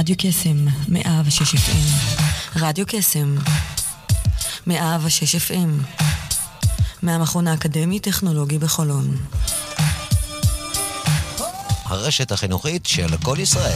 רדיו קסם 106 FM. רדיו קסם 106 FM. מהמכון האקדמי טכנולוגי בחולון. הרשת החינוכית של כל ישראל.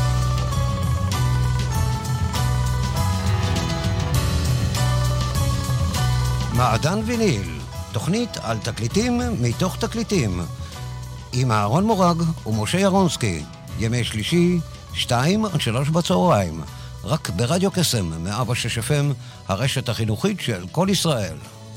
מעדן ויניל, תוכנית על תקליטים מתוך תקליטים. עם אהרון מורג ומשה ירונסקי, ימי שלישי, 2-3 בצהריים. רק ברדיו קסם 106 FM, הרשת החינוכית של כל ישראל.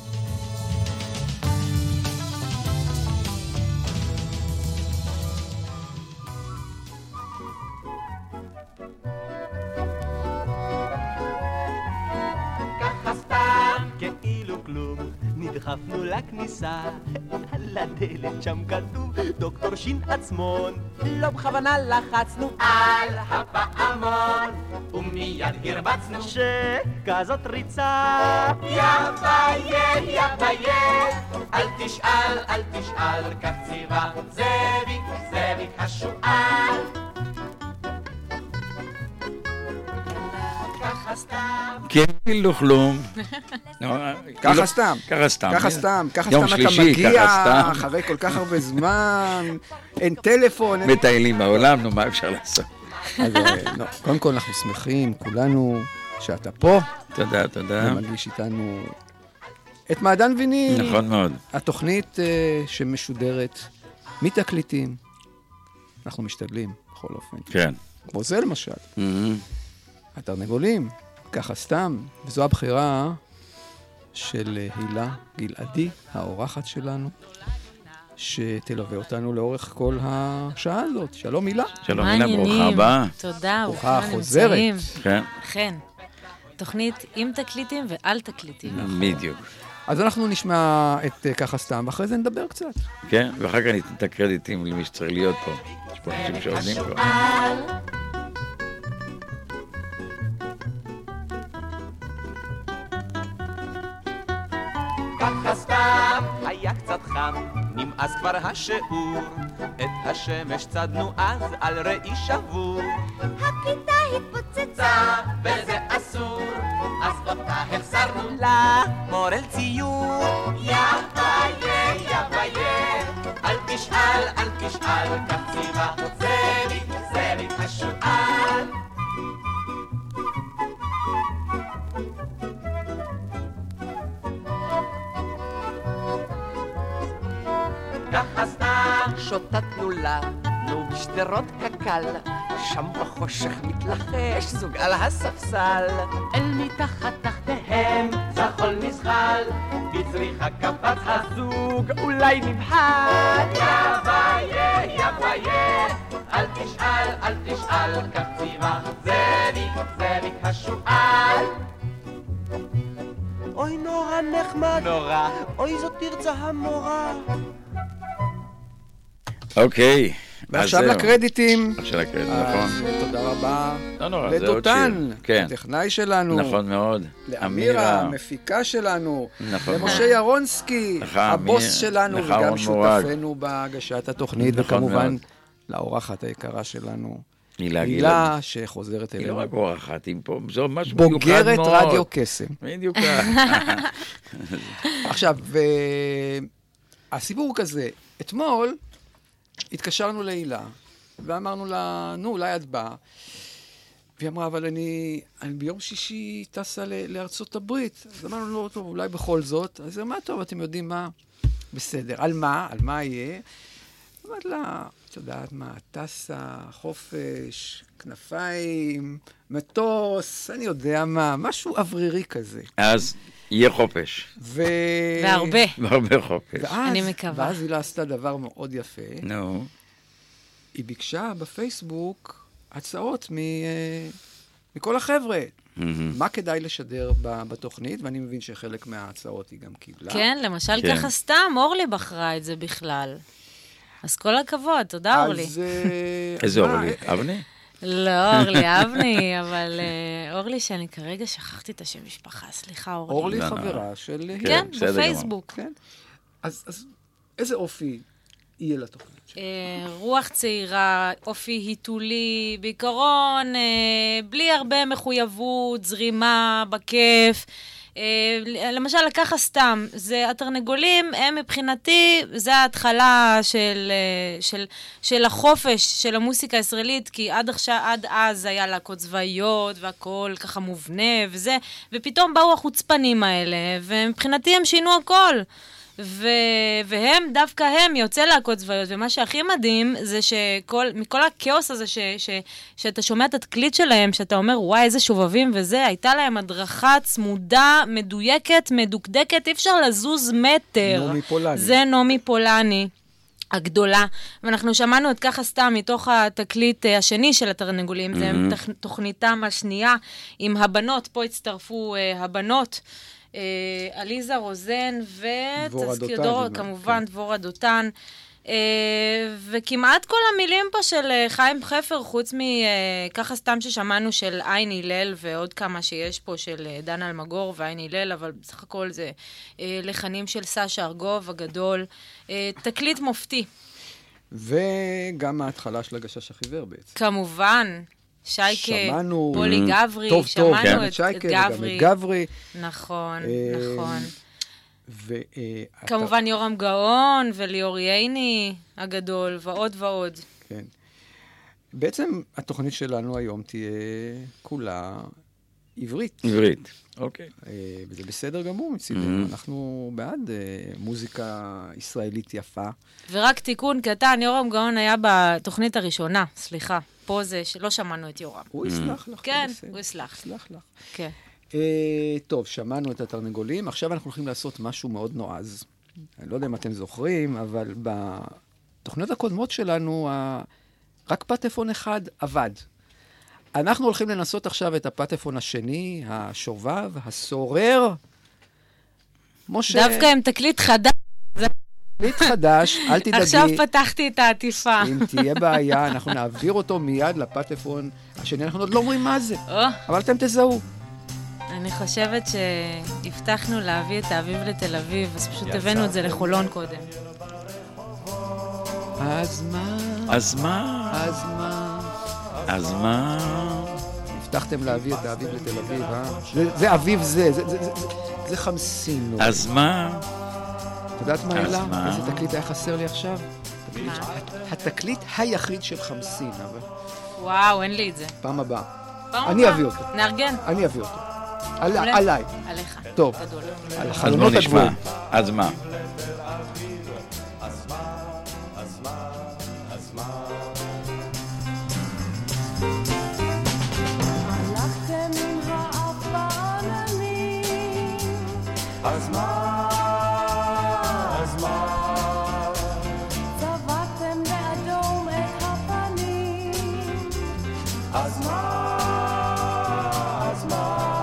נדחפנו לכניסה, על הדלת שם כתוב דוקטור שין עצמון. לא בכוונה לחצנו על הפעמון, ומיד הרבצנו שכזאת ריצה. יא ביי, יא ביי, אל תשאל, אל תשאל, כך ציווה זאביק, זאביק השועל. ככה סתם כאילו כלום. ככה סתם. ככה סתם. ככה סתם. ככה יום סתם אתה שלישי, מגיע ככה סתם. אחרי כל כך הרבה זמן, אין טלפון. מטיילים בעולם, נו, מה אפשר לעשות? אז קודם כל אנחנו שמחים, כולנו, שאתה פה. תודה, תודה. ומגיש איתנו את מעדן ויניל. נכון מאוד. התוכנית שמשודרת מתקליטים. אנחנו משתדלים, בכל אופן. כן. כמו זה למשל. התרנגולים, ככה סתם, וזו הבחירה של הילה גלעדי, האורחת שלנו, שתלווה אותנו לאורך כל השעה הזאת. שלום הילה. שלום הילה, ברוכה הבאה. תודה, ברוכה חוזרת. כן. כן. תוכנית עם תקליטים ועל תקליטים. בדיוק. אז אנחנו נשמע את ככה סתם, ואחרי זה נדבר קצת. כן, ואחר כך ניתן את הקרדיטים למי שצריך להיות פה. יש פה אנשים שעובדים פה. ככה סתם היה קצת חם, נמאס כבר השיעור, את השמש צדנו אז על ראי שבור. הכיתה התפוצצה וזה אסור, אז אותה החסרנו למורל ציור. יא ביי, יא ביי, אל תשאל, אל תשאל, כך ציווה זאביק, זאביק השועל. ככה סתם שוטטנו לנו בשדרות קקל, שם בחושך מתלחש זוג על הספסל. אל מתחת תחתיהם זחול מזחל, בצריך הקפץ הזוג אולי נבחל. יא ביי, יא ביי, אל תשאל, אל תשאל, כך ציווה זאביק, זאביק השועל. אוי נורא נחמד, נורא, אוי זאת תרצה המורה. אוקיי. ועכשיו לקרדיטים. עכשיו לקרדיטים, נכון. תודה רבה. לא נורא, זה עוד לדותן, שיר. הטכנאי שלנו. נכון מאוד. לאמירה, המפיקה שלנו. נכון. למשה ירונסקי, הבוס שלנו, וגם שותפנו בהגשת התוכנית, וכמובן לאורחת היקרה שלנו. הילה שחוזרת אלינו. היא לא רק אורחת, היא פה, זו משהו מיוחד מאוד. בוגרת רדיו קסם. בדיוק. עכשיו, הסיפור כזה, אתמול התקשרנו להילה, ואמרנו לה, נו, אולי את באה. והיא אמרה, אבל אני ביום שישי טסה לארצות הברית. אז אמרנו, לא, טוב, אולי בכל זאת. אז היא אמרה, טוב, אתם יודעים מה? בסדר. על מה? על מה יהיה? אמרת לה, את יודעת מה, טסה, חופש, כנפיים, מטוס, אני יודע מה, משהו אוורירי כזה. אז יהיה חופש. והרבה. והרבה חופש. אני מקווה. ואז היא עשתה דבר מאוד יפה. נו. היא ביקשה בפייסבוק הצעות מכל החבר'ה. מה כדאי לשדר בתוכנית, ואני מבין שחלק מההצעות היא גם קיבלה. כן, למשל ככה סתם, אורלי בחרה את זה בכלל. אז כל הכבוד, תודה אורלי. איזה אורלי? אבני? לא, אורלי אבני, אבל אורלי שאני כרגע שכחתי את השם משפחה, סליחה אורלי. אורלי חברה של... כן, בפייסבוק. אז איזה אופי יהיה לתוכנית? רוח צעירה, אופי היתולי, בעיקרון, בלי הרבה מחויבות, זרימה, בכיף. למשל, לקחה סתם, זה התרנגולים, הם מבחינתי, זה ההתחלה של החופש של המוסיקה הישראלית, כי עד אז היה להקות צבאיות, והכל ככה מובנה וזה, ופתאום באו החוצפנים האלה, ומבחינתי הם שינו הכל. והם, דווקא הם, יוצא להקות צבאיות, ומה שהכי מדהים זה שמכל הכאוס הזה שאתה שומע את התקליט שלהם, שאתה אומר, וואי, איזה שובבים וזה, הייתה להם הדרכה צמודה, מדויקת, מדוקדקת, אי אפשר לזוז מטר. נעמי פולני. זה נעמי פולני. הגדולה, ואנחנו שמענו את ככה סתם מתוך התקליט השני של התרנגולים, זה תוכניתם השנייה עם הבנות, פה הצטרפו הבנות, עליזה רוזן כמובן דבורה דותן, וכמעט כל המילים פה של חיים חפר, חוץ מככה סתם ששמענו של עין הלל ועוד כמה שיש פה של דן אלמגור ועין הלל, אבל בסך הכל זה לחנים של סשה ארגוב הגדול, תקליט מופתי. וגם ההתחלה של הגשש החיוור בעצם. כמובן. שייקה, שמענו, פולי גברי, טוב, שמענו את שייקה, גברי. גם את גברי. נכון, נכון. ואתה... כמובן יורם גאון וליאור ייני הגדול, ועוד ועוד. כן. בעצם התוכנית שלנו היום תהיה כולה עברית. עברית, אוקיי. וזה בסדר גמור מצידנו. אנחנו בעד מוזיקה ישראלית יפה. ורק תיקון קטן, יורם גאון היה בתוכנית הראשונה, סליחה. פה זה שלא שמענו את יורם. הוא יסלח לך. כן, הוא יסלח. יסלח לך. כן. טוב, שמענו את התרנגולים. עכשיו אנחנו הולכים לעשות משהו מאוד נועז. אני לא יודע אם אתם זוכרים, אבל בתוכניות הקודמות שלנו, רק פטפון אחד עבד. אנחנו הולכים לנסות עכשיו את הפטפון השני, השובב, הסורר. משה... דווקא עם תקליט חדש. תקליט חדש, אל תדאגי. עכשיו פתחתי את העטיפה. אם תהיה בעיה, אנחנו נעביר אותו מיד לפטפון השני. אנחנו עוד לא אומרים מה זה, אבל אתם תזהו. אני חושבת שהבטחנו להביא את האביב לתל אביב, אז פשוט הבאנו את זה לחולון קודם. אז מה? אז מה? אז מה? אז מה? הבטחתם להביא את האביב לתל אביב, זה אביב זה חמסין. אז מה? את יודעת מה אלה? איזה תקליט היה חסר לי עכשיו? התקליט היחיד של חמסין. וואו, אין לי את זה. פעם הבאה. אני אביא אותו. נארגן. אני אביא אותו. עליי. עליך. טוב. על החלונות הגבוהים. אז מה? אז מה? אז מה? צבעתם באדום את הפנים. אז מה? אז מה?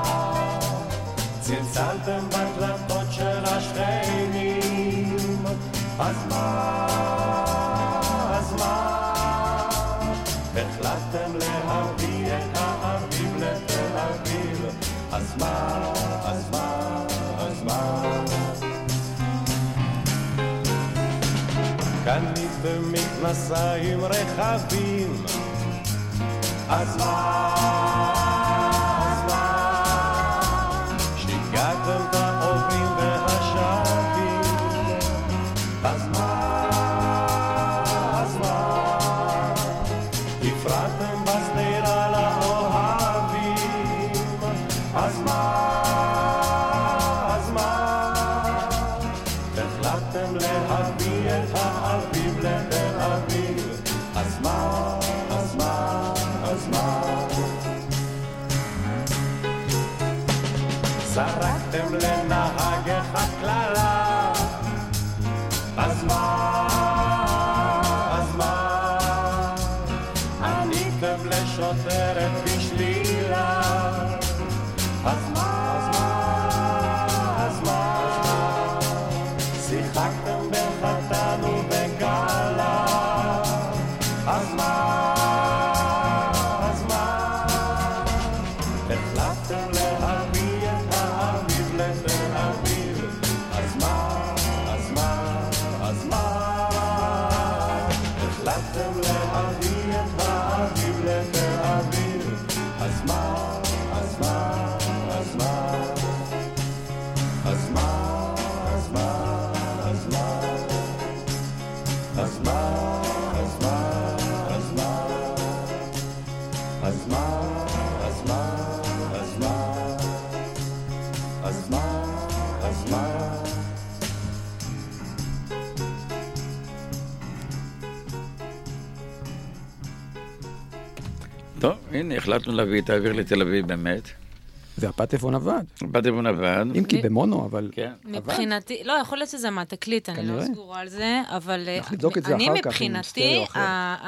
צלצלתם בדלתות של השכנים. אז מה? אז מה? החלטתם להביא את האביב לתל אביב. אז מה? אז מה? קניתם מכנסיים רחבים. אז מה? אז מה? שיגעתם את העוברים והשבים. אז מה? אז מה? הפרעתם בסתירה לאוהבים. אז מה? להביא את האביב לתל אביב. אז מה? אז מה? אז מה? זרקתם לנהג אחד כללה. אז מה? אז מה? עניתם לשוטרת בשלילה. אז מה? אז מה? אז מה? שיחקתם בחתן ובגלה. אז מה? אז מה? החלטתם להביא את האביב לתל אביב. אז מה? אז מה? אז מה? באתם להביא את האביב לתל אביב, אז מה, אז מה, אז מה, אז מה, אז מה, אז מה, אז מה, אז מה, אז מה, אז מה, אז מה, אז מה, אז מה, אז מה. טוב, הנה, החלטנו להביא את האוויר לתל אביב באמת. והפטפון עבד. הפטפון עבד. אם כי במונו, אבל כן. עבד. מבחינתי, לא, יכול להיות שזה מהתקליט, אני לא סגורה על זה, אבל נבדוק את זה אני אחר כך עם מבחינתי, סטריאו אחר.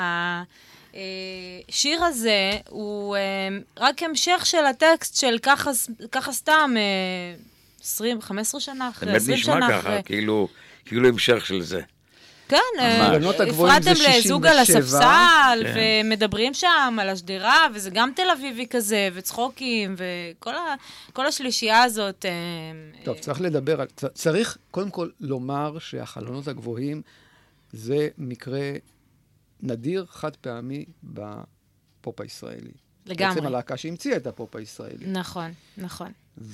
השיר הזה הוא רק המשך של הטקסט של ככה סתם 15 שנה אחרי, 20 באמת שנה נשמע אחרי. ככה, כאילו המשך של זה. כן, החלונות הגבוהים זה הפרעתם 67. לזוג על הספסל, כן. ומדברים שם על השדרה, וזה גם תל אביבי כזה, וצחוקים, וכל השלישייה הזאת. טוב, צריך לדבר, צריך קודם כל לומר שהחלונות הגבוהים זה מקרה נדיר, חד פעמי בפופ הישראלי. לגמרי. בעצם הלהקה שהמציאה את הפופ הישראלי. נכון, נכון.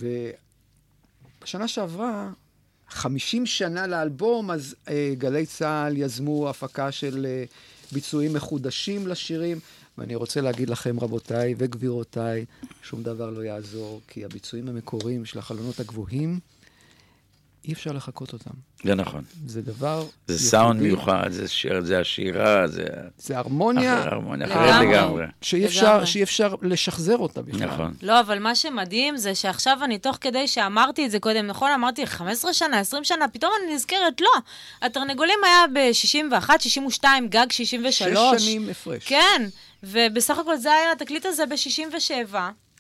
ובשנה שעברה, 50 שנה לאלבום, אז גלי צהל יזמו הפקה של ביצועים מחודשים לשירים, ואני רוצה להגיד לכם, רבותיי וגבירותיי, שום דבר לא יעזור, כי הביצועים המקוריים של החלונות הגבוהים, אי אפשר לחכות אותם. זה נכון. זה דבר... זה סאונד מיוחד, זה השירה, זה הרמוניה... הרמוניה אחרת לגמרי. שאי אפשר לשחזר אותה בכלל. נכון. לא, אבל מה שמדהים זה שעכשיו אני תוך כדי שאמרתי את זה קודם, נכון? אמרתי 15 שנה, 20 שנה, פתאום אני נזכרת, לא. התרנגולים היה ב-61, 62, גג 63. 6 שנים הפרש. כן, ובסך הכל זה היה התקליט הזה ב-67.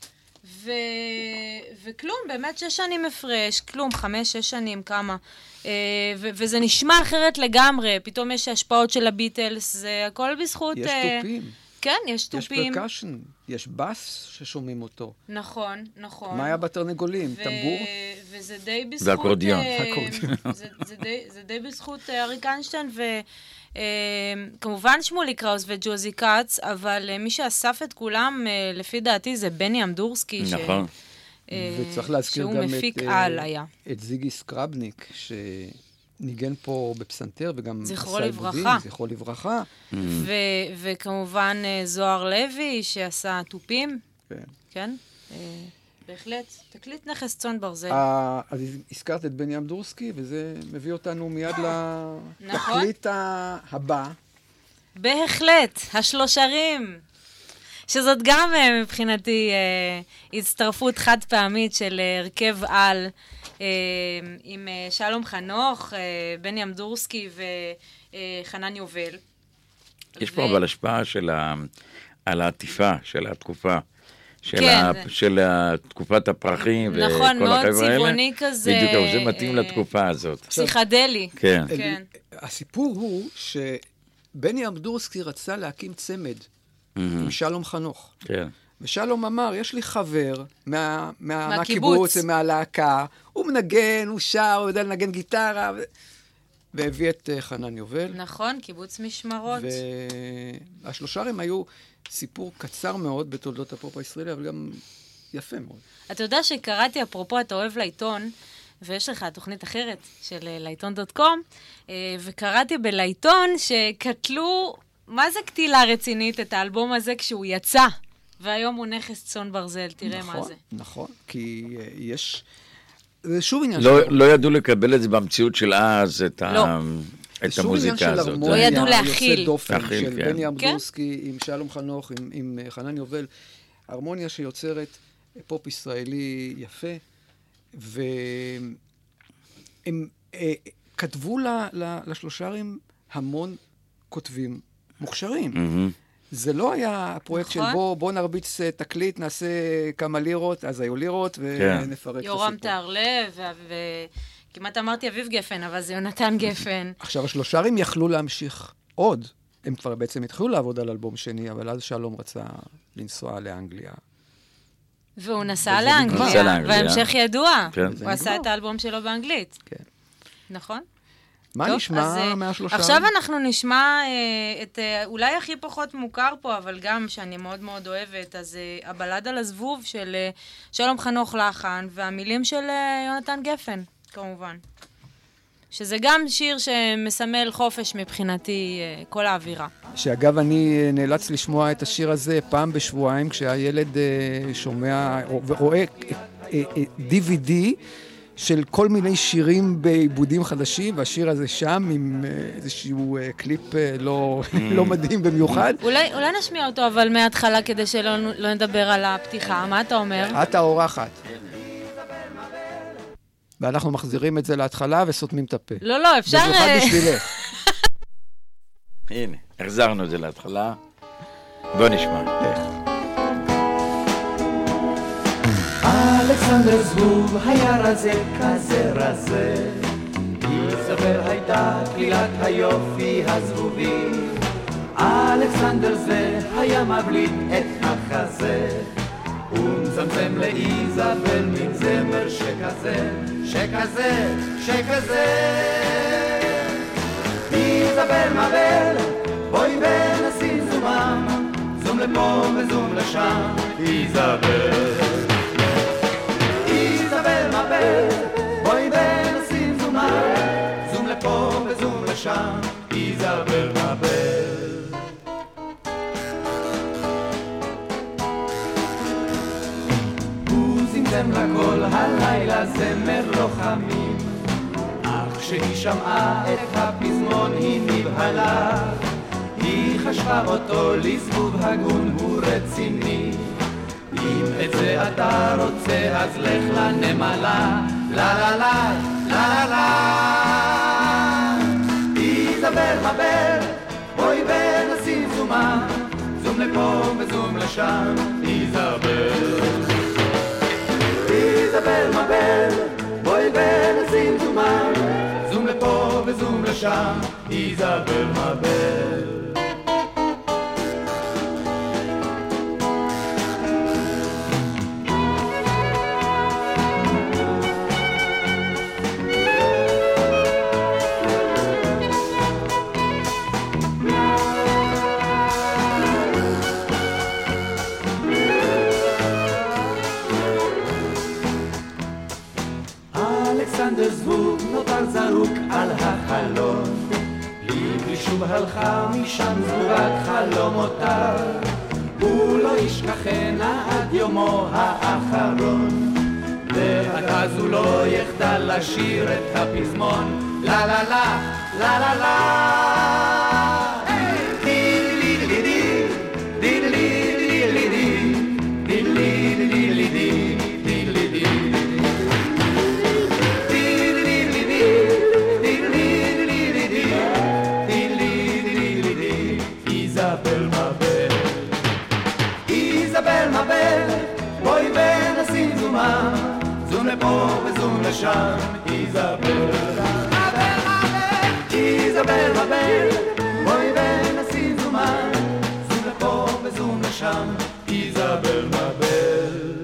וכלום, באמת 6 שנים הפרש, כלום, 5-6 שנים, כמה. וזה נשמע אחרת לגמרי, פתאום יש השפעות של הביטלס, זה הכל בזכות... יש תופים. כן, יש תופים. יש פרקשן, יש בס ששומעים אותו. נכון, נכון. מה היה בתרנגולים? טמבור? וזה די בזכות... זה אקורדיון. זה די בזכות אריק איינשטיין, וכמובן שמולי קראוס וג'וזי קאץ, אבל מי שאסף את כולם, לפי דעתי, זה בני אמדורסקי. נכון. וצריך להזכיר גם את זיגי סקרבניק, ניגן פה בפסנתר, וגם זכרו לברכה. זכרו לברכה. וכמובן זוהר לוי, שעשה טופים. כן. בהחלט. תקליט נכס צאן ברזל. אז הזכרת את בני אמדורסקי, וזה מביא אותנו מיד לתקליט הבא. בהחלט. השלושרים. שזאת גם מבחינתי הצטרפות חד פעמית של הרכב על, עם שלום חנוך, בני אמדורסקי וחנן יובל. יש פה אבל השפעה על העטיפה של התקופה, של תקופת הפרחים וכל החבר'ה האלה. נכון, מאוד צבעוני כזה. בדיוק, זה מתאים לתקופה הזאת. פסיכדלי. כן. הסיפור הוא שבני אמדורסקי רצה להקים צמד עם שלום חנוך. כן. ושלום אמר, יש לי חבר מהקיבוץ ומהלהקה, הוא מנגן, הוא שר, הוא יודע לנגן גיטרה, והביא את חנן יובל. נכון, קיבוץ משמרות. והשלושרים היו סיפור קצר מאוד בתולדות הפופ הישראלי, אבל גם יפה מאוד. אתה יודע שקראתי, אפרופו, אתה אוהב לעיתון, ויש לך תוכנית אחרת של לעיתון.com, וקראתי בלעיתון שקטלו, מה זה קטילה רצינית, את האלבום הזה כשהוא יצא, והיום הוא נכס צאן ברזל, תראה מה זה. נכון, כי יש... זה שוב עניין לא ידעו לקבל את זה במציאות של אז, את המוזיקה הזאת. לא ידעו להכיל. יוצא דופן של בני אמדורסקי עם שלום חנוך, עם חנן יובל, הרמוניה שיוצרת פופ ישראלי יפה, והם כתבו לשלושרים המון כותבים מוכשרים. זה לא היה הפרויקט של בוא נרביץ תקליט, נעשה כמה לירות, אז היו לירות ונפרק את הסיפור. יורם תהרלב, וכמעט אמרתי אביב גפן, אבל זה יונתן גפן. עכשיו, השלושרים יכלו להמשיך עוד. הם כבר בעצם התחילו לעבוד על אלבום שני, אבל אז שלום רצה לנסוע לאנגליה. והוא נסע לאנגליה, וההמשך ידוע. הוא עשה את האלבום שלו באנגלית. כן. נכון? מה טוב, נשמע מהשלושה? עכשיו אנחנו נשמע את אולי הכי פחות מוכר פה, אבל גם שאני מאוד מאוד אוהבת, אז הבלד על הזבוב של שלום חנוך לחן, והמילים של יונתן גפן, כמובן. שזה גם שיר שמסמל חופש מבחינתי, כל האווירה. שאגב, אני נאלץ לשמוע את השיר הזה פעם בשבועיים, כשהילד שומע ורואה DVD של כל מיני שירים בעיבודים חדשים, והשיר הזה שם עם איזשהו קליפ לא מדהים במיוחד. אולי נשמיע אותו, אבל מההתחלה, כדי שלא נדבר על הפתיחה. מה אתה אומר? את האורחת. ואנחנו מחזירים את זה להתחלה וסותמים את הפה. לא, אפשר... במיוחד בשבילך. הנה, החזרנו את זה להתחלה. בוא נשמע. איך? אלכסנדר זבוב היה רזה כזה רזה, איזבל הייתה כלילת היופי הזבובי. אלכסנדר זה היה מבליט את החזה, ומצמצם לאיזבל מן זמר שכזה, שכזה, שכזה. איזבל מבל, בואי ונשים זומם, זום לפה וזום לשם. איזבל בואי ונשים זומה, זום לפה וזום לשם, איזבל מבל. הוא זמזם לכל הלילה זמר לוחמים, אך כשהיא שמעה את הפזמון היא נבהלה, היא חשבה אותו לזבוב הגון הוא רציני. אם את זה אתה רוצה, אז לך לנמלה, לה לה לה, לה לה לה. איזבל מבל, בואי ונשים זומה, זום לפה וזום לשם, איזבל. איזבל מבל, בואי ונשים זומה, זום לפה וזום לשם, איזבל מבל. אלכסנדר זבוב נותר זרוק על החלון, בלי שוב הלכה משם זבובת חלומותיו, הוא לא ישכחנה עד יומו האחרון, ועד אז הוא לא יחדל לשיר את הפזמון, לה לה לה, לה לה לה. בואי ונשים זומה, זום לפה וזום לשם, איזבל איזבל מבל, בואי ונשים זומה, זום לפה וזום לשם, איזבל מבל.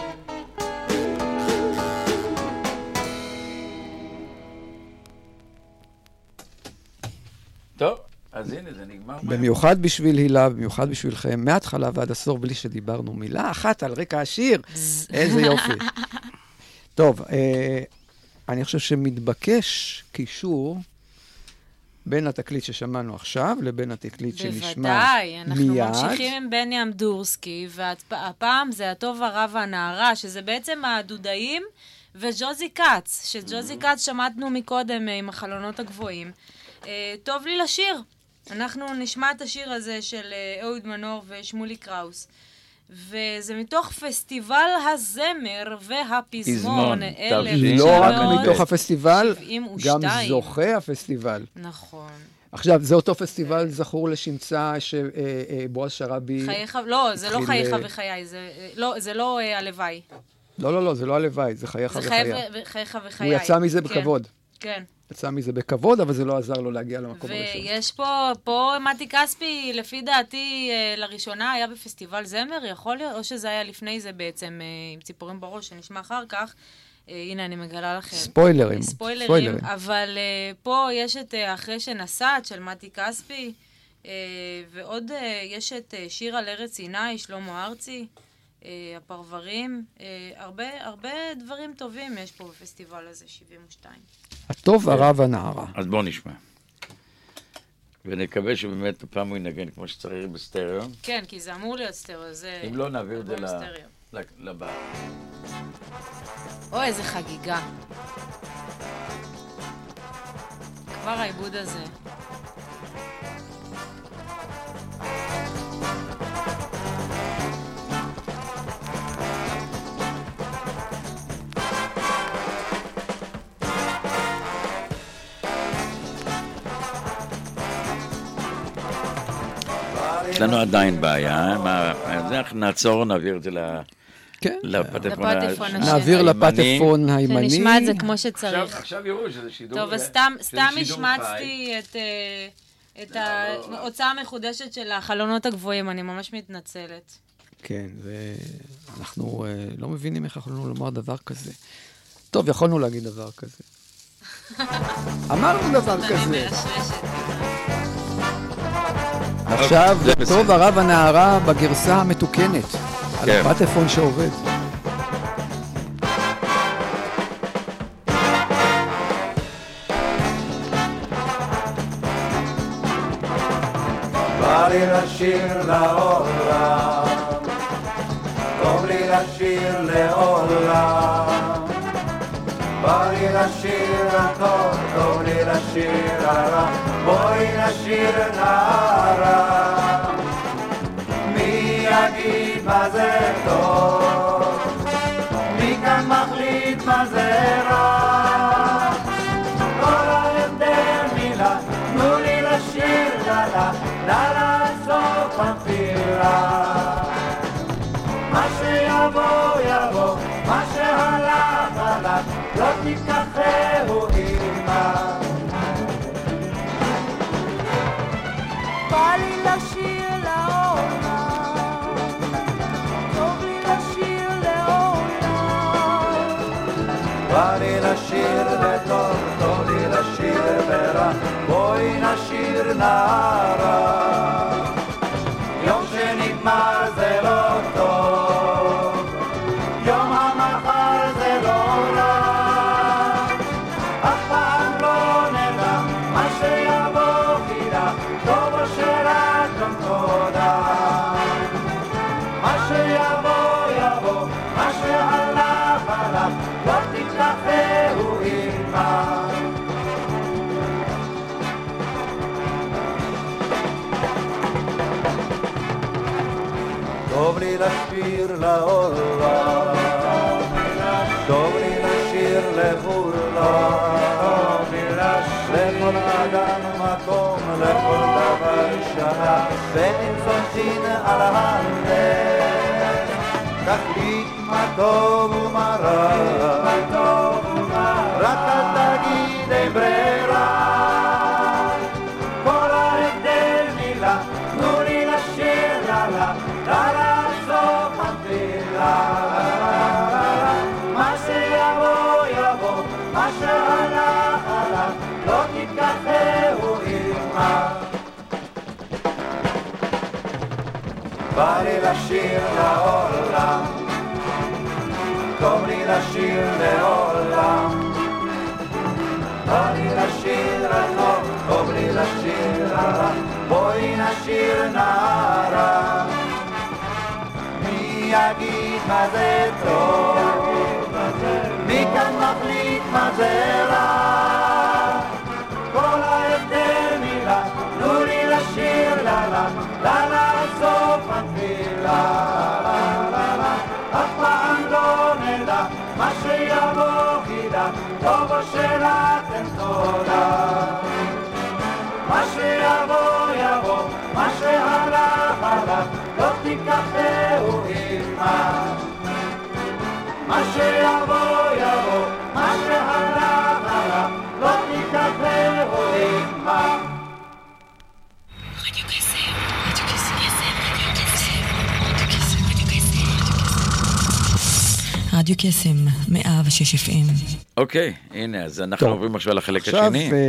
טוב, אז הנה זה נגמר. במיוחד בשביל הילה, במיוחד בשבילכם, מההתחלה ועד הסוף, בלי שדיברנו מילה אחת על רקע השיר. איזה יופי. טוב, אני חושב שמתבקש קישור בין התקליט ששמענו עכשיו לבין התקליט שנשמע בוודאי, אנחנו מיד. ממשיכים עם בני אמדורסקי, והפעם זה הטוב הרע והנערה, שזה בעצם הדודאים וג'וזי קאץ, שג'וזי קאץ שמענו מקודם עם החלונות הגבוהים. טוב לי לשיר. אנחנו נשמע את השיר הזה של אהוד מנור ושמולי קראוס. וזה מתוך פסטיבל הזמר והפזמון. לא רק מתוך הפסטיבל, גם זוכה הפסטיבל. נכון. עכשיו, זה אותו פסטיבל זכור לשמצה שבועז שרבי... לא, זה לא חייך וחיי, זה לא הלוואי. לא, זה לא הלוואי, זה חייך וחיי. זה חייך וחיי. הוא יצא מזה בכבוד. כן. יצא מזה בכבוד, אבל זה לא עזר לו להגיע למקום הראשון. ויש פה מתי כספי, לפי דעתי, לראשונה היה בפסטיבל זמר, יכול להיות, או שזה היה לפני זה בעצם, עם ציפורים בראש, שנשמע אחר כך, הנה, אני מגלה לכם. ספוילרים. ספוילרים, אבל פה יש את אחרי שנסעת של מתי כספי, ועוד יש את שיר על ארץ סיני, שלמה ארצי, הפרברים, הרבה דברים טובים יש פה בפסטיבל הזה, 72. הטוב, הרע והנערה. אז בואו נשמע. ונקווה שבאמת הפעם הוא ינגן כמו שצריך בסטריאו. כן, כי זה אמור להיות סטריאו. אם לא, נעביר את זה לבא. אוי, איזה חגיגה. כבר העיבוד הזה. יש לנו עדיין בעיה, אנחנו נעצור, נעביר את זה לפטפון הימני. נעביר לפטפון הימני. שנשמע את זה כמו שצריך. עכשיו יראו שזה שידור. טוב, אז סתם השמצתי את ההוצאה המחודשת של החלונות הגבוהים, אני ממש מתנצלת. כן, ואנחנו לא מבינים איך יכולנו לומר דבר כזה. טוב, יכולנו להגיד דבר כזה. אמרנו דבר כזה. אני מרשרשת. עכשיו, טוב, הרע והנערה בגרסה המתוקנת. על הפטפון שעובד. בא לי לשיר לעולם, טוב לי לשיר לעולם, בא לי לשיר הטוב, טוב לי לשיר הרע, בואי נשיר נערה, מי יגיד מה זה טוב, מי כאן מחליט מה זה רע, כל ההבדל מילה, תנו לי לשיר לה, לעשות התפילה, מה שיבוא יבוא, מה שהלך הלך, לא תיקחהו אימה. בא לי לשיר לעולם, טוב לי לשיר לעולם, בא לי לשיר לטוב, טוב לי לשיר ברע, בואי נשיר נערה, יום שנגמר זה לא טוב, יום המחר זה לא רע, אף פעם לא נדע מה שיבוא חידה, טוב או שרק גם תודה, מה שיבוא יבוא, מה שהלך הלך, לא תיקחהו עימה. טוב לי לשיר לעולם, טוב לי לשיר לכולם, לכל אדם מקום, לכל דבר שנה, ואם צונצין על הלב, תחליט מה טוב ומה רע, רק אל תגיד אין ברירה, כל ההבדל מילה, תנו לי לשיר לה, לעשות התפילה, מה שיבוא יבוא, מה שהלך הלך, לא תיקחהו עימה. בא לי לשיר לעולם, טוב לי לשיר לעולם, בא לי לשיר לטוב, טוב לי לשיר לרע, בואי נשיר נערה, מי יגיד מה זה טוב, מי כאן מחליט מה זה רע, כל ההבדל מילה, תנו לי לשיר לה, לעשות התפילה, אף פעם לא נדע מה שיבוא חידה, טוב או שרק אין תודה, מה שיבוא יבוא, מה שהלך הלך, לא תיקחהו עימה, מה שיבוא יבוא, מה שהלך הלך, לא תיקחהו עימה. רדיו קסם, 106 FM. אוקיי, הנה, אז אנחנו עוברים עכשיו לחלק השני. עכשיו,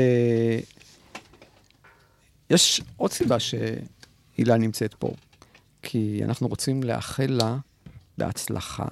יש עוד סיבה שהילה נמצאת פה, כי אנחנו רוצים לאחל לה בהצלחה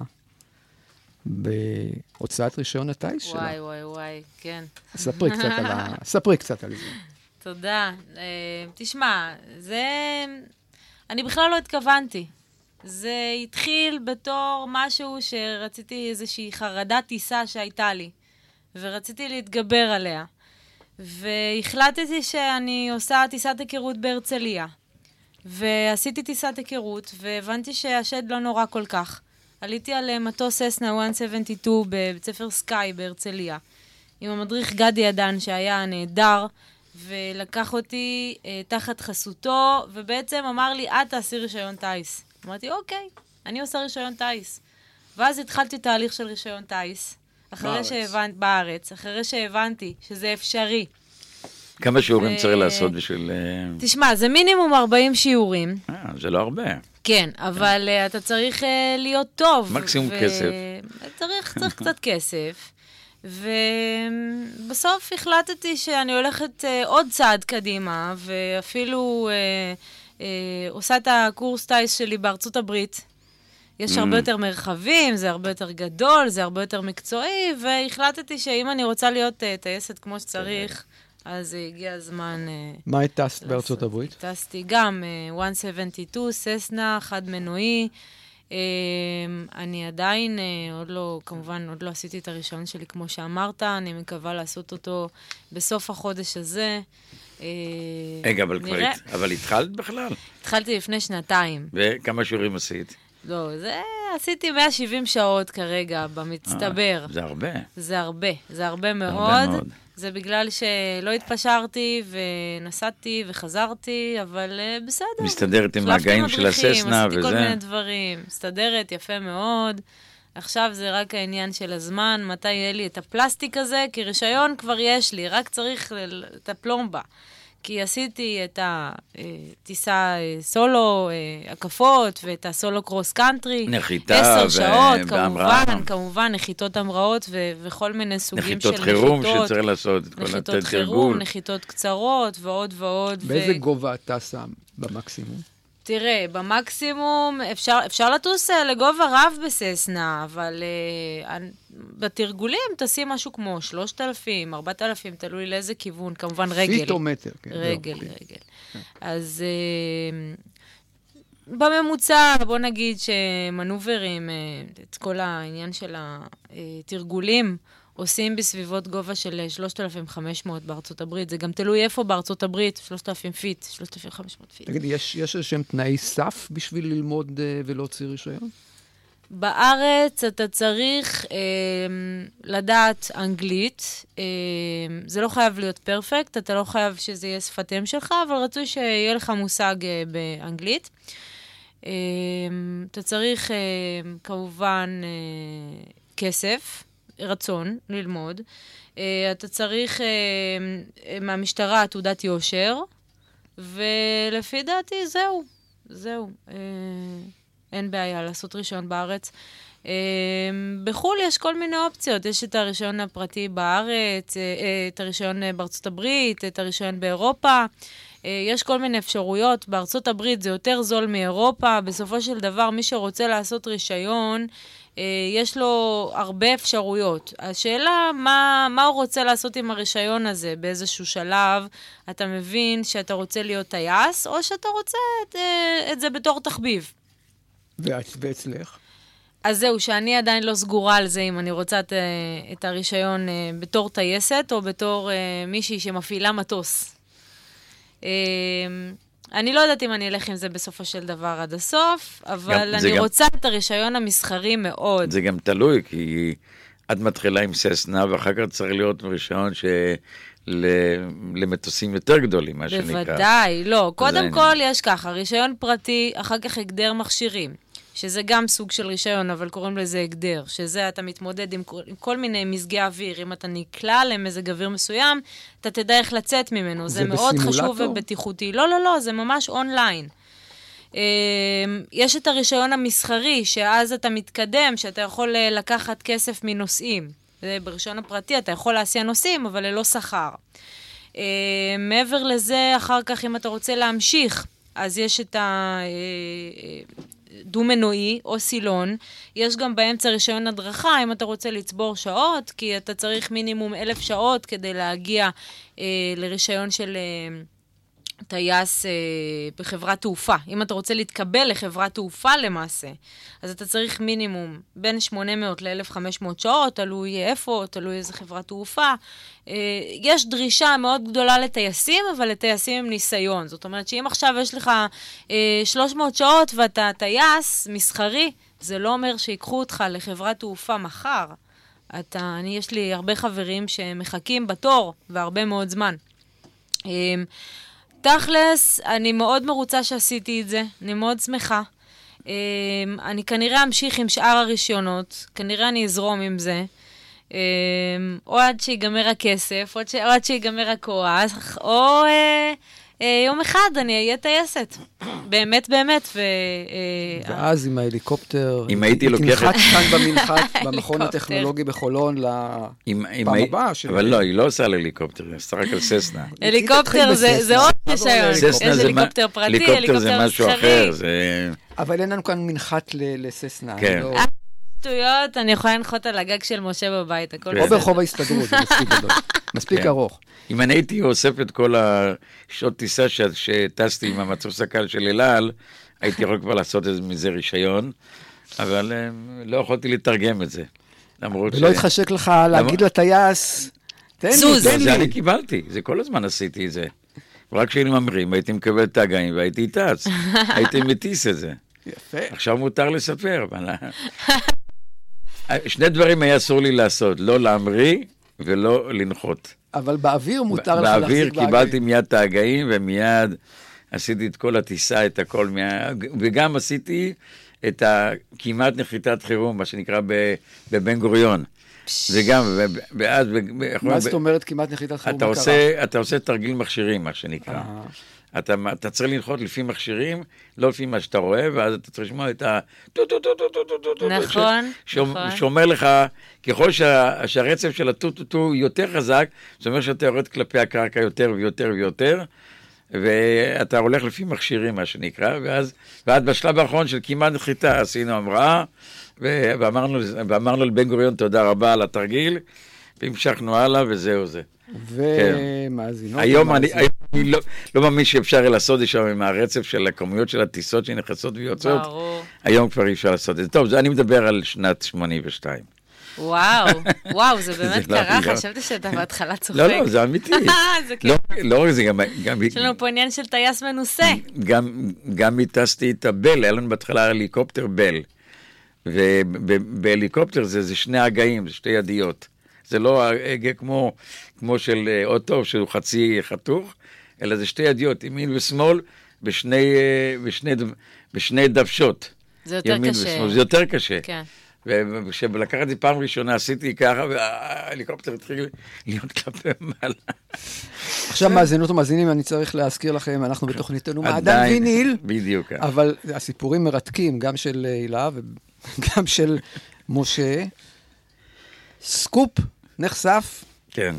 בהוצאת רישיון הטייס שלה. וואי, וואי, וואי, כן. ספרי קצת על זה. תודה. תשמע, אני בכלל לא התכוונתי. זה התחיל בתור משהו שרציתי איזושהי חרדת טיסה שהייתה לי, ורציתי להתגבר עליה. והחלטתי שאני עושה טיסת היכרות בהרצליה. ועשיתי טיסת היכרות, והבנתי שהשד לא נורא כל כך. עליתי על מטוס ססנה 172 בבית ספר סקאי בהרצליה, עם המדריך גדי עדן שהיה נהדר, ולקח אותי תחת חסותו, ובעצם אמר לי, את תעשי רישיון טייס. אמרתי, אוקיי, אני עושה רישיון טייס. ואז התחלתי תהליך של רישיון טייס, בארץ, אחרי שהבנתי שזה אפשרי. כמה שיעורים צריך לעשות בשביל... תשמע, זה מינימום 40 שיעורים. זה לא הרבה. כן, אבל אתה צריך להיות טוב. מקסימום כסף. צריך קצת כסף. ובסוף החלטתי שאני הולכת עוד צעד קדימה, ואפילו עושה את הקורס טייס שלי בארצות הברית. יש הרבה יותר מרחבים, זה הרבה יותר גדול, זה הרבה יותר מקצועי, והחלטתי שאם אני רוצה להיות טייסת כמו שצריך, אז הגיע הזמן... מה הטסת בארצות הברית? טסתי גם 172, ססנה, חד מנועי. אני עדיין, כמובן, עוד לא עשיתי את הרישיון שלי כמו שאמרת, אני מקווה לעשות אותו בסוף החודש הזה. רגע, אבל התחלת בכלל? התחלתי לפני 2 וכמה שיעורים עשית? לא, עשיתי 170 שעות כרגע במצטבר. זה הרבה. זה הרבה מאוד. זה בגלל שלא התפשרתי ונסעתי וחזרתי, אבל בסדר. מסתדרת עם הגאים של הססנה וזה. עשיתי כל מיני דברים. מסתדרת יפה מאוד. עכשיו זה רק העניין של הזמן, מתי יהיה לי את הפלסטיק הזה, כי רישיון כבר יש לי, רק צריך את הפלומבה. כי עשיתי את הטיסה סולו, הקפות, ואת הסולו קרוס קאנטרי. נחיתה 10 שעות, כמובן, נחיתות המראות וכל מיני סוגים של נחיתות. נחיתות חירום שצריך לעשות את כל התרגול. נחיתות חירום, נחיתות קצרות ועוד ועוד. באיזה גובה אתה שם במקסימום? תראה, במקסימום אפשר לטוס לגובה רב בססנה, אבל בתרגולים תשים משהו כמו 3,000, 4,000, תלוי לאיזה כיוון, כמובן רגל. פיט או מטר. רגל. אז בממוצע, בוא נגיד שמנוברים, את כל העניין של התרגולים, עושים בסביבות גובה של 3,500 בארצות הברית. זה גם תלוי איפה בארצות הברית, 3,000 פיט, 3,500 פיט. תגיד, יש איזשהם תנאי סף בשביל ללמוד ולהוציא רישיון? בארץ אתה צריך לדעת אנגלית. זה לא חייב להיות פרפקט, אתה לא חייב שזה יהיה שפתם שלך, אבל רצוי שיהיה לך מושג באנגלית. אתה צריך כמובן כסף. רצון ללמוד. אתה צריך מהמשטרה תעודת יושר, ולפי דעתי זהו. אין בעיה לעשות רישיון בארץ. בחול יש כל מיני אופציות. יש את הרישיון הפרטי בארץ, את הרישיון בארצות הברית, את הרישיון באירופה. יש כל מיני אפשרויות. בארצות הברית זה יותר זול מאירופה. בסופו של דבר, מי שרוצה לעשות רישיון, יש לו הרבה אפשרויות. השאלה, מה הוא רוצה לעשות עם הרישיון הזה? באיזשהו שלב אתה מבין שאתה רוצה להיות טייס, או שאתה רוצה את זה בתור תחביב. ואצלך? אז זהו, שאני עדיין לא סגורה על זה, אם אני רוצה את הרישיון בתור טייסת, או בתור מישהי שמפעילה מטוס. אני לא יודעת אם אני אלך עם זה בסופו של דבר עד הסוף, אבל אני רוצה את הרישיון המסחרי מאוד. זה גם תלוי, כי את מתחילה עם ססנה, ואחר כך צריך להיות רישיון למטוסים יותר גדולים, מה שנקרא. בוודאי, לא. קודם כל יש ככה, רישיון פרטי, אחר כך הגדר מכשירים, שזה גם סוג של רישיון, אבל קוראים לזה הגדר, שזה אתה מתמודד עם כל מיני מזגי אוויר. אם אתה נקלע למזג אוויר מסוים, אתה תדע איך לצאת ממנו. זה מאוד חשוב ובטיחותי. לא, זה ממש אונליין. יש את הרישיון המסחרי, שאז אתה מתקדם, שאתה יכול לקחת כסף מנוסעים. ברישיון הפרטי אתה יכול להסיע נוסעים, אבל ללא שכר. מעבר לזה, אחר כך אם אתה רוצה להמשיך, אז יש את דו-מנועי או סילון. יש גם באמצע רישיון הדרכה, אם אתה רוצה לצבור שעות, כי אתה צריך מינימום 1,000 שעות כדי להגיע לרישיון של טייס בחברת תעופה. אם אתה רוצה להתקבל לחברת תעופה למעשה, אז אתה צריך מינימום בין 800 ל-1,500 שעות, תלוי איפה, תלוי איזה חברת תעופה. יש דרישה מאוד גדולה לטייסים, אבל לטייסים עם ניסיון. זאת אומרת שאם עכשיו יש לך 300 שעות ואתה טייס מסחרי, זה לא אומר שיקחו אותך לחברת תעופה מחר. יש לי הרבה חברים שמחכים בתור והרבה מאוד זמן. תכלס, אני מאוד מרוצה שעשיתי את זה, אני מאוד שמחה. אני כנראה אמשיך עם שאר הרישיונות, כנראה אני אזרום עם זה, או עד שיגמר הכסף, או עד שיגמר הכוח, או יום אחד אני אהיה טייסת. באמת, באמת. ואז עם ההליקופטר, אם הייתי לוקח... תנחת כאן במנחת, במכון הטכנולוגי בחולון, לפעם הבאה. אבל לא, היא לא עושה על הליקופטר, היא עושה רק על ססנה. הליקופטר זה עוד רישיון. יש הליקופטר פרטי, הליקופטר זה משהו אחר. אבל אין לנו כאן מנחת לססנה. כן. שטויות, אני יכולה לנחות על הגג של משה בבית, הכל בסדר. או ברחוב ההסתדרות, זה מספיק גדול. מספיק ארוך. אם אני הייתי אוסף את כל השעות טיסה שטסתי עם המטוס הקל של אל על, הייתי יכול כבר לעשות מזה רישיון, אבל לא יכולתי לתרגם את זה. ולא התחשק לך להגיד לטייס, תן לי. זה אני קיבלתי, זה כל הזמן עשיתי את זה. רק כשהיינו ממרים, הייתי מקבל את הגאים והייתי טס. הייתי מטיס את זה. יפה. עכשיו מותר לספר, אבל... שני דברים היה אסור לי לעשות, לא להמריא ולא לנחות. אבל באוויר מותר לך להחזיק באוויר קיבלתי מיד את ההגאים, ומיד עשיתי את כל הטיסה, את הכל, וגם עשיתי את כמעט נחיתת חירום, מה שנקרא בבן גוריון. וגם, ואז... מה זאת אומרת כמעט נחיתת חירום? אתה עושה תרגיל מכשירים, מה שנקרא. אתה צריך לנחות לפי מכשירים, לא לפי מה שאתה רואה, ואז אתה צריך לשמוע את ה... נכון, שאומר לך, ככל שהרצף של הטוטוטו יותר חזק, זאת אומרת שאתה יורד כלפי הקרקע יותר ויותר ויותר, ואתה הולך לפי מכשירים, מה שנקרא, ואז בשלב האחרון של כמעט נחיתה, עשינו המראה, ואמרנו לבן גוריון תודה רבה על התרגיל, והמשכנו הלאה, וזהו זה. ומאזינות. היום אני לא מאמין שאפשר לעשות את זה עם הרצף של הכמויות של הטיסות שנכנסות ויוצאות. היום כבר אי אפשר לעשות את זה. טוב, אני מדבר על שנת 82. וואו, זה באמת קרה, חשבתי שאתה בהתחלה צוחק. לא, זה אמיתי. לא רק זה, גם... יש לנו פה עניין של טייס מנוסה. גם הטסתי את הבל, היה לנו בהתחלה הליקופטר בל. ובהליקופטר זה שני הגאים, זה שתי ידיות. זה לא הגה כמו של אוטו, שהוא חצי חתוך, אלא זה שתי ידיות, ימין ושמאל, בשני דוושות. זה יותר קשה. זה יותר קשה. כן. וכשלקחת את זה פעם ראשונה, עשיתי ככה, וההליקופטר התחיל להיות כלפי מעלה. עכשיו מאזינות ומאזינים, אני צריך להזכיר לכם, אנחנו בתוכניתנו מעדן ויניל. בדיוק. אבל הסיפורים מרתקים, גם של הילה וגם של משה. סקופ נחשף. כן.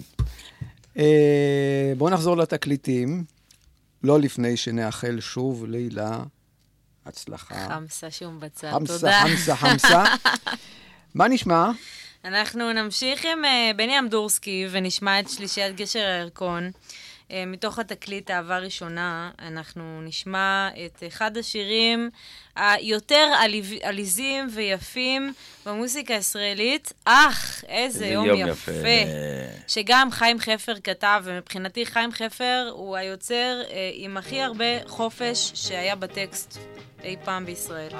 בואו נחזור לתקליטים, לא לפני שנאחל שוב לילה הצלחה. חמסה שום בצד, תודה. חמסה. מה נשמע? אנחנו נמשיך עם בני אמדורסקי ונשמע את שלישיית גשר הירקון. מתוך התקליט אהבה ראשונה, אנחנו נשמע את אחד השירים היותר עליזים ויפים במוזיקה הישראלית. איזה יום יפה. שגם חיים חפר כתב, ומבחינתי חיים חפר הוא היוצר עם הכי הרבה חופש שהיה בטקסט אי פעם בישראל.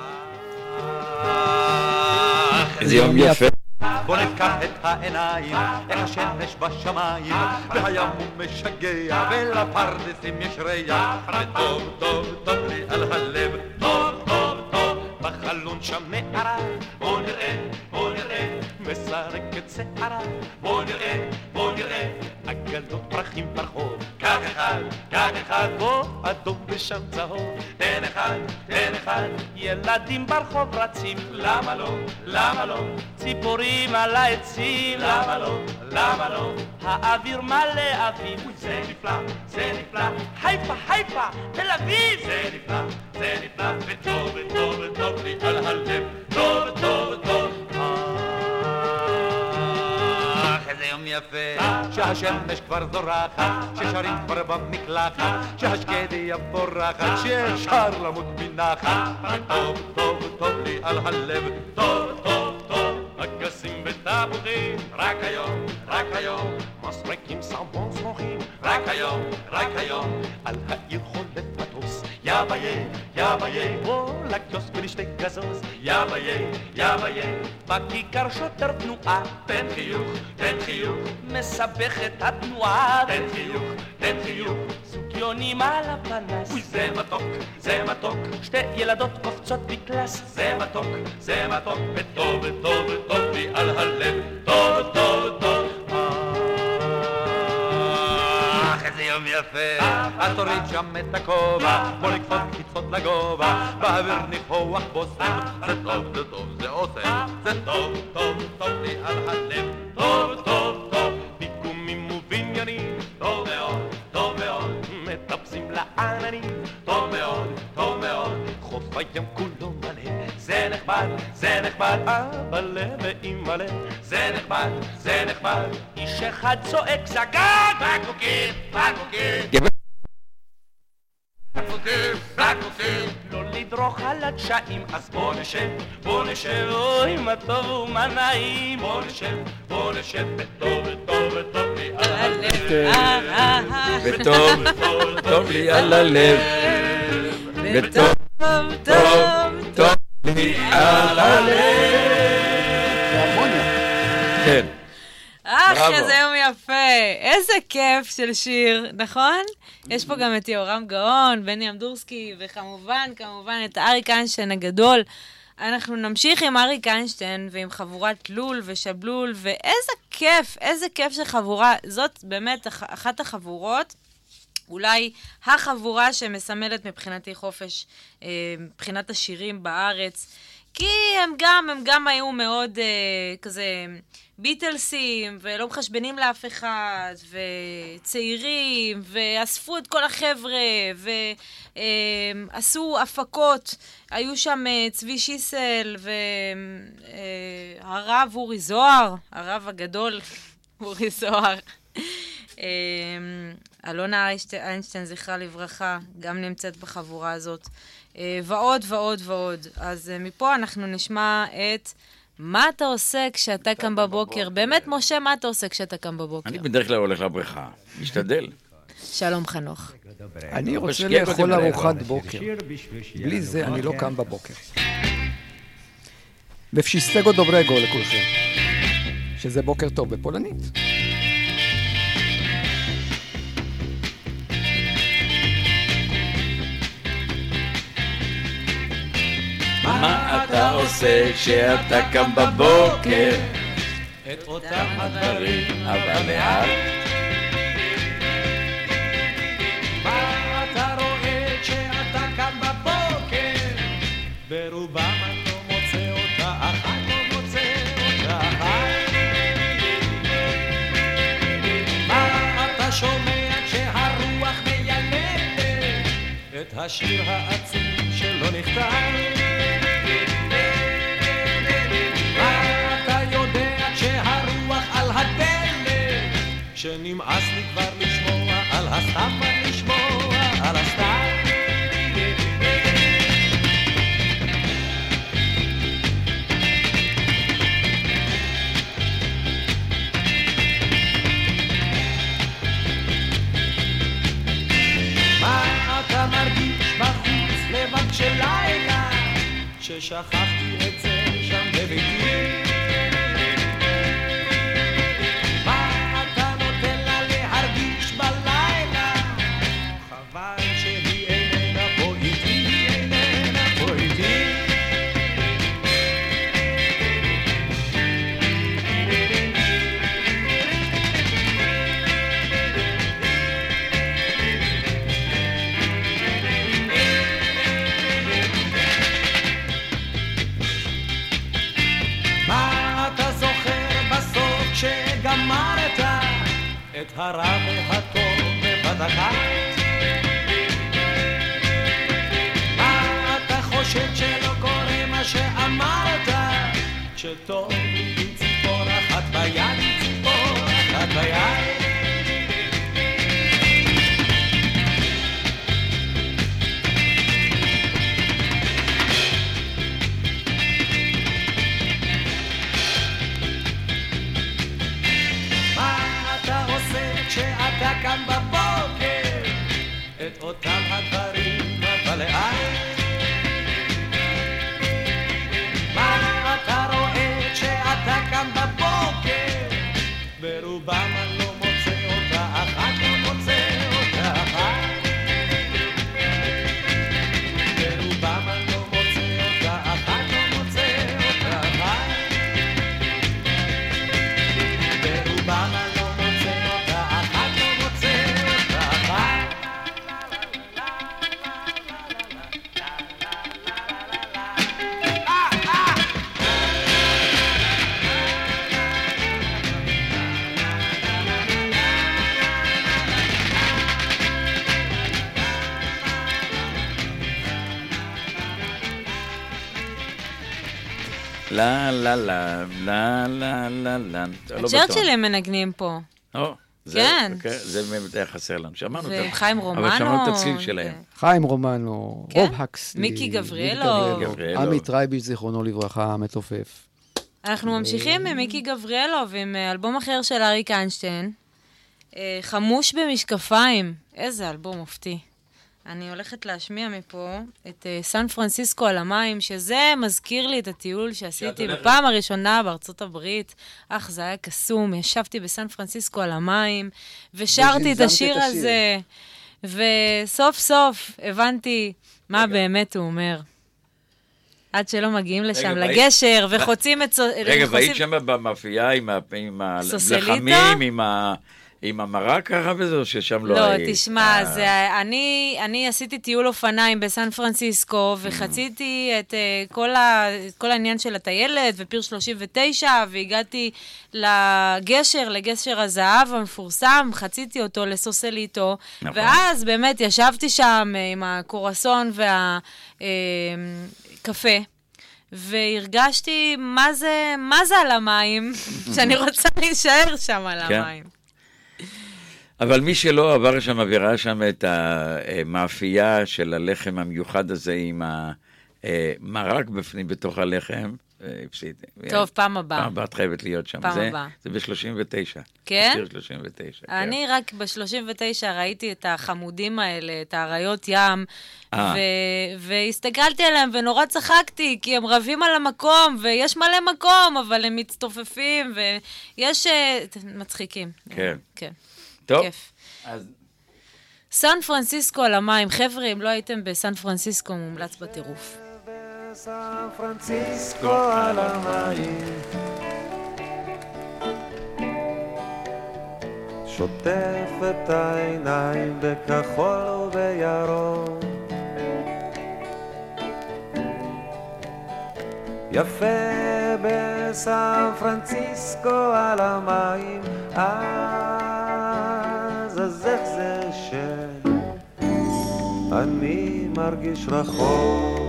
איזה יום יפה. בוא נפקח את העיניים, איך השמש בשמיים, והים הוא משגע, ולפרדסים יש ריח, וטוב, טוב, טוב לי על הלב, טוב, טוב, טוב, בחלון שם נערה, בוא נראה, בוא נראה, מסרקת שערה, בוא נראה, בוא נראה, עגלות פרחים ברחוב, גג אחד, בוא אדום ושם צהוב, תן אחד, ילדים ברחוב רצים, למה לא, למה לא, ציפורים על העצים, למה לא, למה לא, האוויר מלא אביב, זה נפלא, זה נפלא, חיפה, תל אביב, זה נפלא, וטוב, וטוב לי על הלב, טוב, איזה יום יפה, שהשמש כבר זורחת, ששרים כבר במקלחת, שהשקדיה פורחת, שאפשר למות מנחת. טוב לי על הלב, טוב, אגסים ותפוחים, רק היום, מסרקים סמבון סמוכים, רק היום, על העיר חולף מטוס, יא ביי, או לקיוסק ולשתי גזוז, יא ביי, בכיכר שוטר תנועה, תן חיוך, מסבך את התנועה, תן חיוך, סוגיונים על הפנס, אוי זה מתוק, שתי ילדות קופצות בקלאס, זה מתוק, וטוב לי על הלב, טוב, איזה יום יפה, את תוריד שם את הכובע, בוא לקפוץ קצות לגובה, באוויר ניחוח בוסם, זה טוב, זה עושה, זה טוב לי על הלב, טוב, פיקומים ובניינים, טוב מאוד, מטפסים לעננים, טוב מאוד, חוף הים כולו מלא, זה נחמד, אבל ואימא'לה, זה נחמד, איש אחד צועק זגג, בקבוקים, לא לדרוך על הדשאים, אז בוא נשב, אוי מה טוב ומה נעים, בוא נשב, וטוב לי על הלב, וטוב לי על הלב, וטוב לי על הלב. כן. איזה יום יפה, איזה כיף של שיר, נכון? יש פה גם את יהורם גאון, בני אמדורסקי, וכמובן את אריק איינשטיין הגדול. אנחנו נמשיך עם אריק איינשטיין ועם חבורת לול ושבלול, איזה כיף של חבורה. זאת באמת אחת החבורות, אולי החבורה שמסמלת מבחינתי חופש, מבחינת השירים בארץ, כי הם גם היו מאוד כזה ביטלסים, ולא מחשבנים לאף אחד, וצעירים, ואספו את כל החבר'ה, ועשו הפקות. היו שם צבי שיסל, והרב אורי זוהר, הרב הגדול אורי זוהר. אלונה איינשטיין, זכרה לברכה, גם נמצאת בחבורה הזאת. ועוד. אז מפה אנחנו נשמע את מה אתה עושה כשאתה קם בבוקר. באמת, משה, מה אתה עושה כשאתה קם בבוקר? אני בדרך כלל הולך לבריכה, משתדל. שלום חנוך. אני רוצה לאכול ארוחת בוקר. בלי זה אני לא קם בבוקר. ופשיסטגו דוברגו לכולכם, שזה בוקר טוב בפולנית. מה אתה עושה כשאתה קם בבוקר? את אותם הדברים, אבל לאט. מה אתה רואה כשאתה קם בבוקר? ברובם אני לא מוצא אותה אחת, מה אתה שומע כשהרוח מיילדת את השיר העצוב שלא נכתב? שנמאס לי כבר לשמוע על הסתם, על הסתם. מה אתה מרגיש בחוץ לבד של לילה, ששכחתי את זה שם בביתי? את הרע והטוב בבת אחת. מה אתה חושב שלא קורה מה שאמרת? כשטוב עם ציפור אחת ביד, ציפור אחת ביד. כשאתה קם בבוקר את אותם הדברים אתה לאט. מה אתה רואה כשאתה קם בבוקר? ברובם אני לא מוצא אותה אחת, לא מוצא אותה אחת. ברובם אני לא מוצא אותה אחת, לא מוצא אותה אחת. ברובם אני לא מוצא אותה אחת, לא מוצא אותה אחת. לה לה לה לה לה לה לה. הצ'רצ'יל הם מנגנים פה. כן. זה באמת היה חסר לנו. שמענו אותם. וחיים רומנו. אבל שמענו את הצליל שלהם. חיים רומנו, רוב הקסלי. מיקי גבריאלוב. עמית רייביש, זיכרונו לברכה, המתופף. אנחנו ממשיכים עם מיקי גבריאלוב, עם אלבום אחר של אריק איינשטיין. חמוש במשקפיים. איזה אלבום מופתי. אני הולכת להשמיע מפה את סן פרנסיסקו על המים, שזה מזכיר לי את הטיול שעשיתי בפעם הראשונה בארצות הברית. זה היה קסום, ישבתי בסן פרנסיסקו על המים, ושרתי את השיר הזה, וסוף סוף הבנתי מה באמת הוא אומר. עד שלא מגיעים לשם, לגשר, וחוצים את... רגע, והיית שם במאפייה עם הלחמים, עם המרק ככה וזה, או ששם לא היית? לא, תשמע, אני עשיתי טיול אופניים בסן פרנסיסקו, וחציתי את כל העניין של הטיילת, ופיר 39, והגעתי לגשר הזהב המפורסם, חציתי אותו לסוסליטו, ואז באמת ישבתי שם עם הקורסון והקפה, והרגשתי מה זה על המים, שאני רוצה להישאר שם על המים. אבל מי שלא עבר שם וראה שם את המאפייה של הלחם המיוחד הזה עם המרק בפנים בתוך הלחם, הפסיד. טוב, פעם הבאה. פעם הבאה את חייבת להיות שם. פעם הבאה. זה ב-39. כן? בשיר 39. אני רק ב-39 ראיתי את החמודים האלה, את האריות ים, והסתכלתי עליהם ונורא צחקתי, כי הם רבים על המקום, ויש מלא מקום, אבל הם מצטופפים, ויש... מצחיקים. כן. כן. טוב. כיף. סן פרנסיסקו על המים. חבר'ה, אם לא הייתם בסן פרנסיסקו, מומלץ בטירוף. סן פרנסיסקו על המים, שוטף את העיניים בכחול ובירוק, יפה בסן פרנסיסקו על המים, אז איך זה שאני מרגיש רחוק,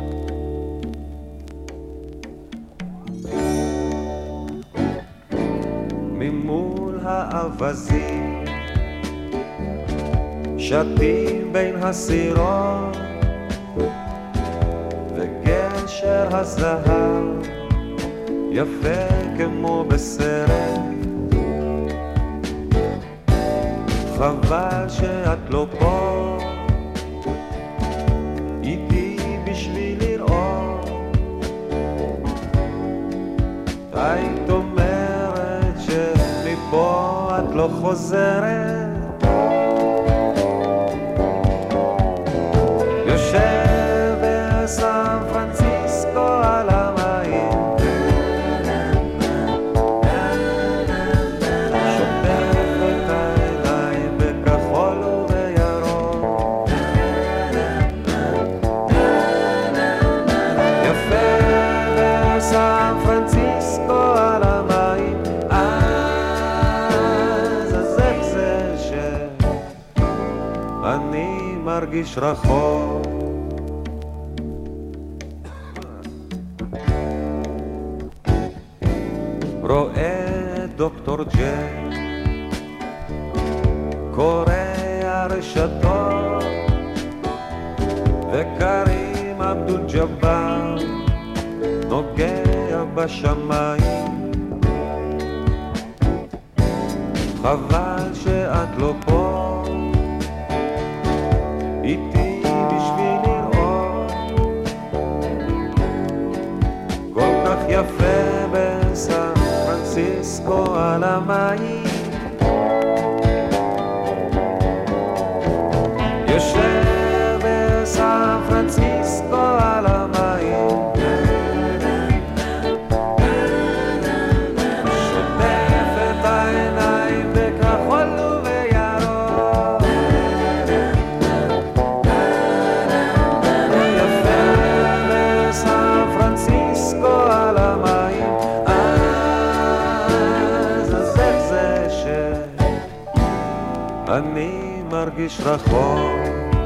ממול האבזים שתים בין הסירות וגשר הזהב יפה כמו בסרט, חבל שאת לא פה איתי בשביל לראות, היית אומרת שמפה את לא חוזרת, יושב בסן פרנסיסקו על המים, סן פרנסיסקו על המים, אז איך מרגיש רחוק. רואה דוקטור ג'ק קורא הרשתות וקרים עבדול ג'בר נוגע בשמיים. חבל שאת לא פה איתי בשביל לראות כל כך יפה בסן פרנסיסקו על המים. יושב בסן פרנסיסקו על המים, שוטף את העיניים בכחול ובירוק. יפה בסן פרנסיסקו על המים, אז איך זה שאני מרגיש רחוק.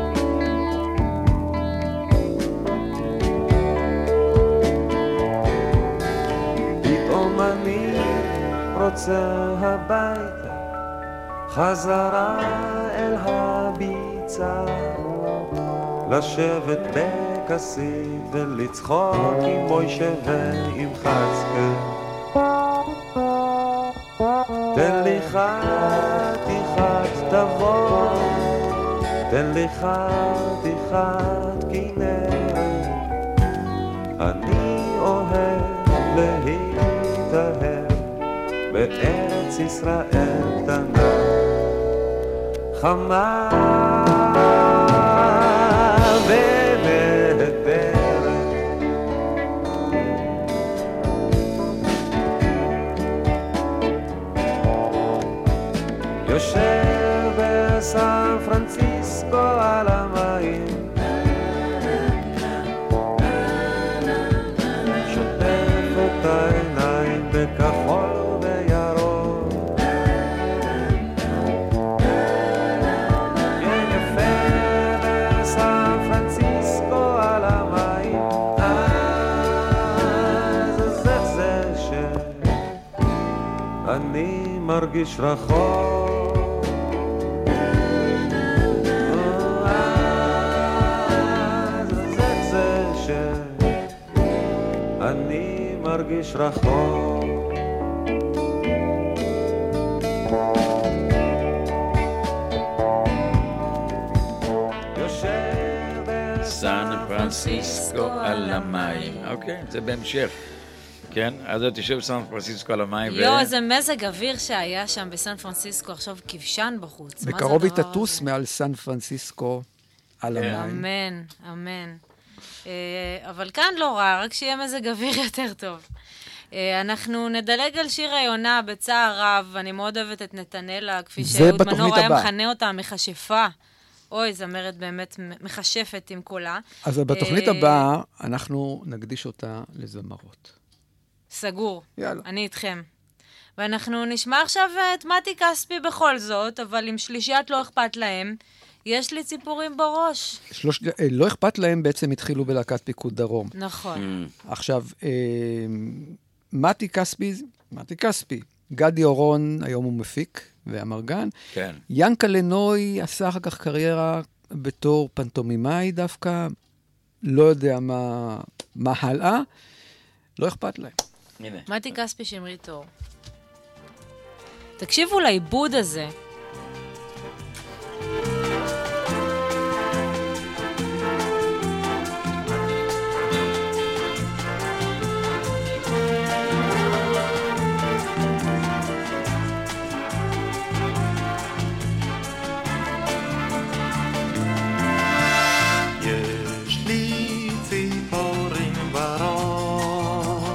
רוצה הביתה, חזרה אל הביצה, לשבת בכסית ולצחוק עם מוישה ועם חצקה. תן לי חתיכת תבוא, תן לי חתיכת כנרת, אני אוהב להתאהב בארץ ישראל קטנה חמה ונהדרת. יושב בסן פרנסיסקו על המים, שוטף את העיניים בכחול אני מרגיש רחוק. אז איך זה שאני מרגיש רחוק. סן פרנסיסקו על המים. אוקיי, זה בהמשך. כן, אז אתה תשב בסן פרנסיסקו על המים. יו, זה מזג אוויר שהיה שם בסן פרנסיסקו, עכשיו כבשן בחוץ. בקרוב היא תטוס מעל סן פרנסיסקו על המים. אמן, אמן. אבל כאן לא רע, רק שיהיה מזג אוויר יותר טוב. אנחנו נדלג על שיר היונה בצער רב, אני מאוד אוהבת את נתנאלה, כפי שאהוד מנור היה מכנה אותה, מכשפה. אוי, זמרת באמת מכשפת עם קולה. אז בתוכנית הבאה אנחנו נקדיש אותה לזמרות. סגור. יאללה. אני איתכם. ואנחנו נשמע עכשיו את מתי כספי בכל זאת, אבל עם שלישיית לא אכפת להם, יש לי ציפורים בראש. לא אכפת להם בעצם התחילו בלהקת פיקוד דרום. נכון. עכשיו, מתי כספי, גדי אורון, היום הוא מפיק והמרגן. כן. ינקלה נוי עשה אחר כך קריירה בתור פנטומימאי דווקא, לא יודע מה הלאה, לא אכפת להם. הנה. מתי כספי שמרית אור. תקשיבו לעיבוד הזה.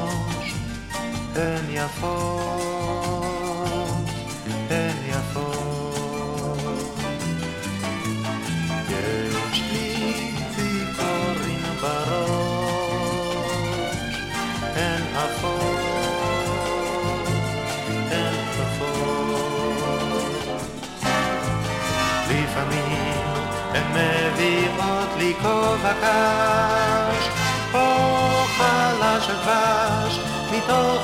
הן יפות, הקש, או חלה של דבש מתוך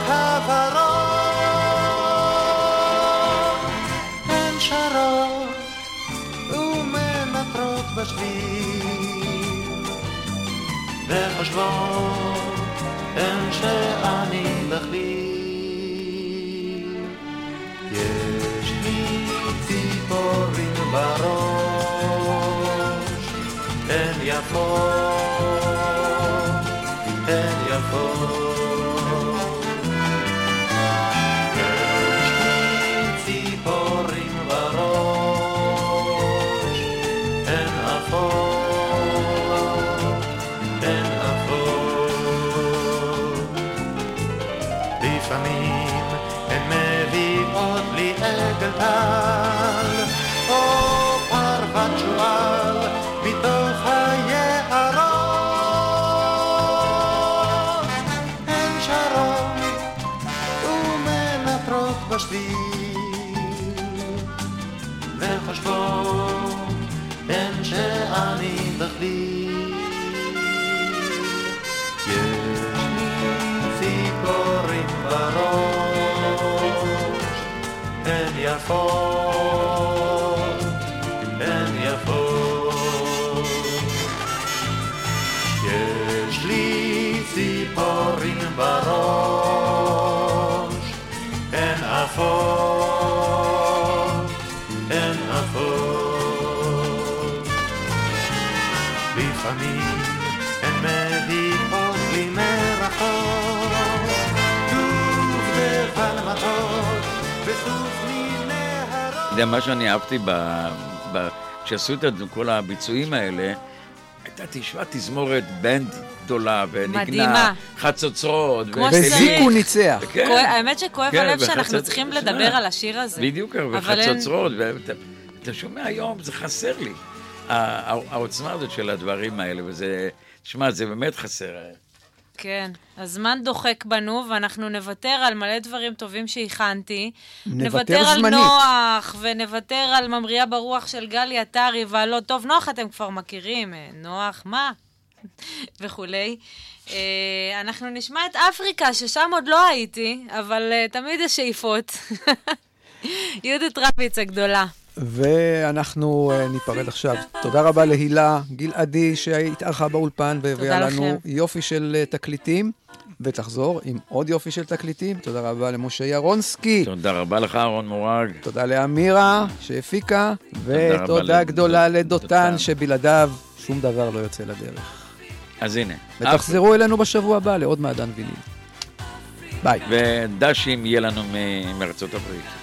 הכוורות. הן שרות ומנטרות בשביל, וחושבות הן שאני בכליל. יש לי ציפורים בראש, הן יפות, הן יפות. יש לי ציפורים בראש, הן עפות, הן עפות. לפעמים הן מביאות לי עגל טל, או פרוות שועל מתוך היערות. הן שרות ומנטרות בשביל, וחושבות הן שאני בכליל. יש לי ציפורים בראש, הן יפות, הן יפות. יש לי ציפורים בראש, הן עפות, הן עפות. לפעמים הן מביאות לי מרחוק, טוב ופלמטות וסוף מנהרות. אתה יודע, מה שאני אהבתי כשעשו את כל הביצועים האלה, הייתה תזמורת בנד גדולה ונגנה מדהימה. חצוצרות. כמו וזיקו ניצח. כן. האמת שכואב כן, הלב שאנחנו צריכים לדבר על השיר הזה. בדיוק, וחצוצרות, ואתה שומע היום, זה חסר לי. העוצמה הזאת של הדברים האלה, וזה, תשמע, זה באמת חסר. כן, הזמן דוחק בנו, ואנחנו נוותר על מלא דברים טובים שהכנתי. נוותר על זמנית. נוח, ונוותר על ממריא ברוח של גלי עטרי, ועל לא טוב נוח אתם כבר מכירים, נוח מה? וכולי. אנחנו נשמע את אפריקה, ששם עוד לא הייתי, אבל תמיד יש שאיפות. יהודית רביץ הגדולה. ואנחנו ניפרד עכשיו. תודה רבה להילה גלעדי שהתארחה באולפן והביאה לנו יופי של תקליטים, ותחזור עם עוד יופי של תקליטים. תודה רבה למשה ירונסקי. תודה רבה לך, אהרון מורג. תודה לאמירה שהפיקה, ותודה גדולה לדותן שבלעדיו שום דבר לא יוצא לדרך. אז הנה. ותחזרו אלינו בשבוע הבא לעוד מעדן ויניל. ביי. ודשים יהיה לנו מארצות הברית.